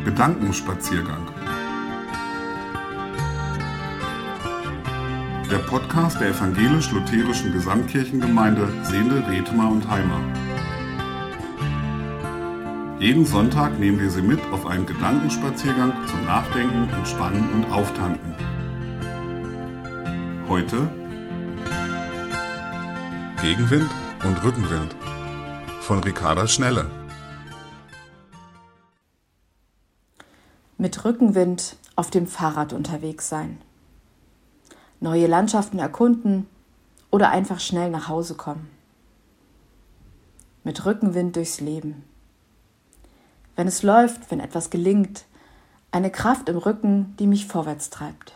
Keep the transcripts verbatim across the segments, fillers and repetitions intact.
Gedankenspaziergang. Der Podcast der evangelisch-lutherischen Gesamtkirchengemeinde Sehnde-Rethmar und Heimar. Jeden Sonntag nehmen wir Sie mit auf einen Gedankenspaziergang zum Nachdenken, Entspannen und Auftanken. Heute Gegenwind und Rückenwind von Ricarda Schnelle. Mit Rückenwind auf dem Fahrrad unterwegs sein. Neue Landschaften erkunden oder einfach schnell nach Hause kommen. Mit Rückenwind durchs Leben. Wenn es läuft, wenn etwas gelingt, eine Kraft im Rücken, die mich vorwärts treibt.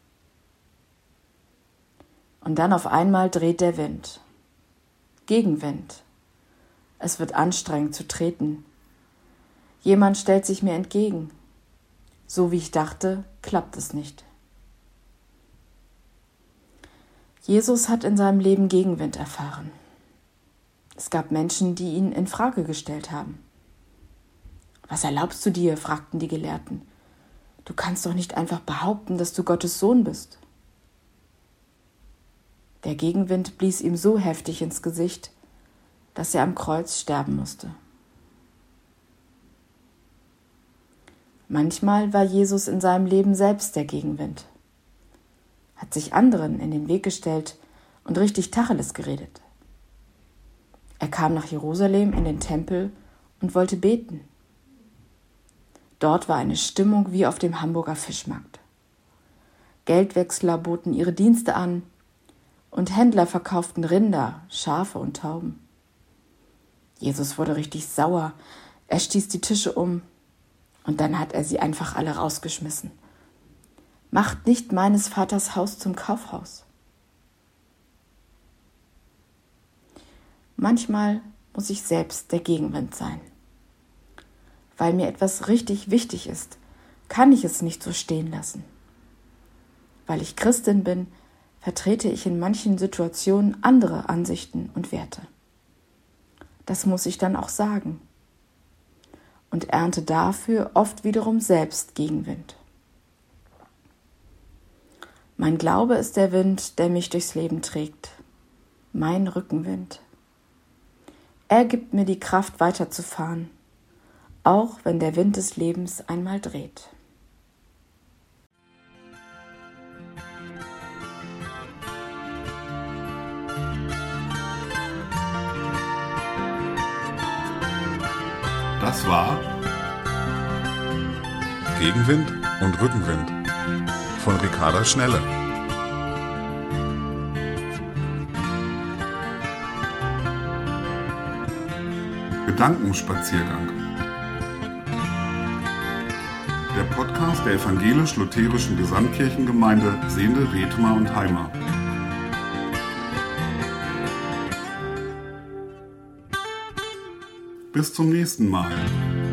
Und dann auf einmal dreht der Wind. Gegenwind. Es wird anstrengend zu treten. Jemand stellt sich mir entgegen. So wie ich dachte, klappt es nicht. Jesus hat in seinem Leben Gegenwind erfahren. Es gab Menschen, die ihn in Frage gestellt haben. Was erlaubst du dir? Fragten die Gelehrten. Du kannst doch nicht einfach behaupten, dass du Gottes Sohn bist. Der Gegenwind blies ihm so heftig ins Gesicht, dass er am Kreuz sterben musste. Manchmal war Jesus in seinem Leben selbst der Gegenwind, hat sich anderen in den Weg gestellt und richtig Tacheles geredet. Er kam nach Jerusalem in den Tempel und wollte beten. Dort war eine Stimmung wie auf dem Hamburger Fischmarkt. Geldwechsler boten ihre Dienste an und Händler verkauften Rinder, Schafe und Tauben. Jesus wurde richtig sauer, er stieß die Tische um und dann hat er sie einfach alle rausgeschmissen. Macht nicht meines Vaters Haus zum Kaufhaus. Manchmal muss ich selbst der Gegenwind sein. Weil mir etwas richtig wichtig ist, kann ich es nicht so stehen lassen. Weil ich Christin bin, vertrete ich in manchen Situationen andere Ansichten und Werte. Das muss ich dann auch sagen. Und ernte dafür oft wiederum selbst Gegenwind. Mein Glaube ist der Wind, der mich durchs Leben trägt. Mein Rückenwind. Er gibt mir die Kraft, weiterzufahren, auch wenn der Wind des Lebens einmal dreht. Das war Gegenwind und Rückenwind von Ricarda Schnelle. Gedankenspaziergang. Der Podcast der evangelisch-lutherischen Gesamtkirchengemeinde Sehnde-Rethmar und Heimar. Bis zum nächsten Mal.